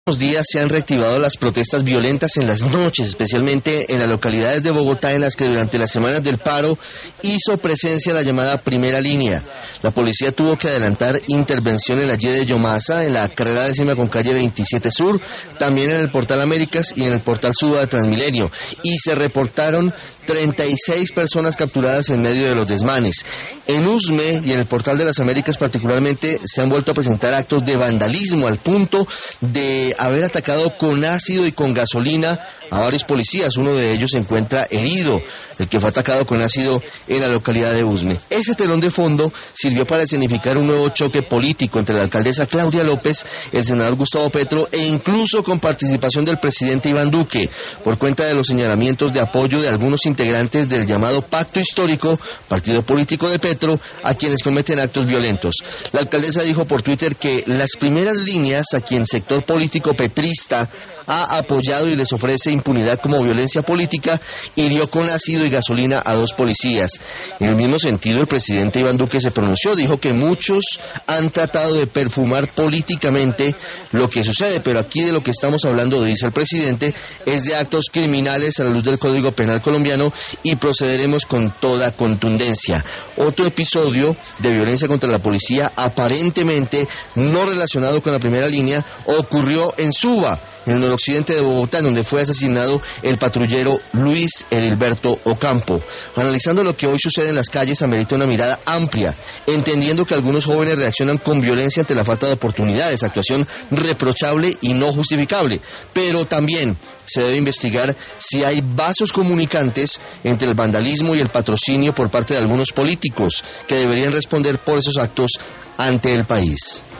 Días se han reactivado las protestas violentas en las noches, especialmente en las localidades de Bogotá, en las que durante las semanas del paro hizo presencia la llamada primera línea. La policía tuvo que adelantar intervención en la Y de Yomasa, en la carrera 10ª con calle 27 Sur, también en el Portal Américas y en el Portal Suba de Transmilenio, y se reportaron 36 personas capturadas en medio de los desmanes. En Usme y en el Portal de las Américas particularmente se han vuelto a presentar actos de vandalismo al punto de haber atacado con ácido y con gasolina a varios policías. Uno de ellos se encuentra herido, el que fue atacado con ácido en la localidad de Usme. Ese telón de fondo sirvió para escenificar un nuevo choque político entre la alcaldesa Claudia López, el senador Gustavo Petro e incluso con participación del presidente Iván Duque, por cuenta de los señalamientos de apoyo de algunos integrantes del llamado Pacto Histórico, partido político de Petro, a quienes cometen actos violentos. La alcaldesa dijo por Twitter que las primeras líneas a quien sector político petrista ha apoyado y les ofrece impunidad como violencia política, hirió con ácido y gasolina a 2 policías. En el mismo sentido, el presidente Iván Duque se pronunció, dijo que muchos han tratado de perfumar políticamente lo que sucede, pero aquí de lo que estamos hablando, dice el presidente, es de actos criminales a la luz del Código Penal colombiano y procederemos con toda contundencia. Otro episodio de violencia contra la policía, aparentemente no relacionado con la primera línea, ocurrió en Suba, en el noroccidente de Bogotá, en donde fue asesinado el patrullero Luis Edilberto Ocampo. Analizando lo que hoy sucede en las calles, amerita una mirada amplia, entendiendo que algunos jóvenes reaccionan con violencia ante la falta de oportunidades, actuación reprochable y no justificable, pero también se debe investigar si hay vasos comunicantes entre el vandalismo y el patrocinio por parte de algunos políticos que deberían responder por esos actos ante el país.